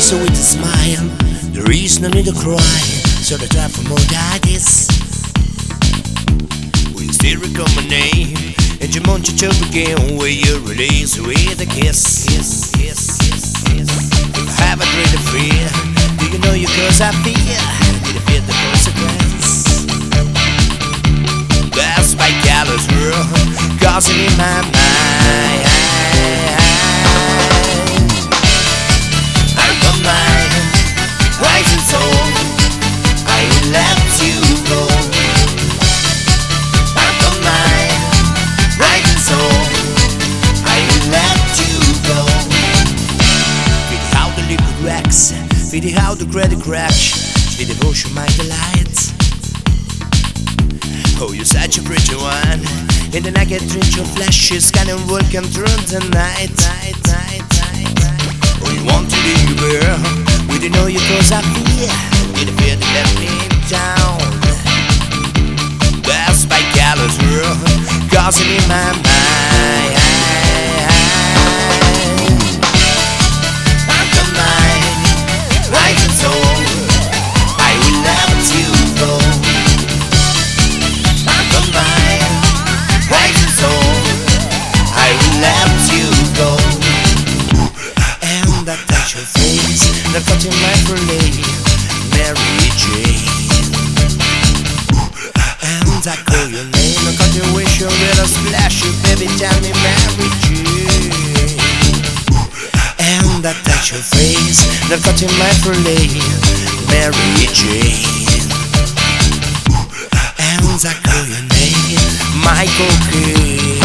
so with a smile, there is no need to cry. So the time for more daddies. We still recall my name, and you want to begin where you release with a kiss. Yes, yes, yes, yes. If I have a greater fear, do you know you cause I fear? Did you feel the consequence? That's my callous world, causing in my mind. I'm the mind, right and soul. I let you go. I'm the mind, right and soul. I let you go. Feel how the liquid wax, feel how the credit crash, the devotion my delight. Oh, you're such a pretty one, and then I get rich your flesh is kind of working through the night. Oh, you want to leave, girl, we didn't know you cause I fear. You didn't fear to let me down. That's my callous world, causing in my mind. I'm the mind, right and soul. I will let you go. I'm the mind, right and soul. I will let you go. And I touch your face, the cutting my lady, Mary Jane. And I call your name, I got your wish, your little splash, you baby, tell me Mary Jane. And I touch your face, the cutting my lady, Mary Jane. And I call your name, Michael Kidd.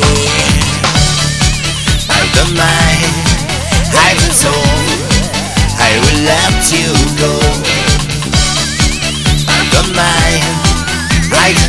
I'm the mind, I'm the soul. I will let you go. I'm the mind, right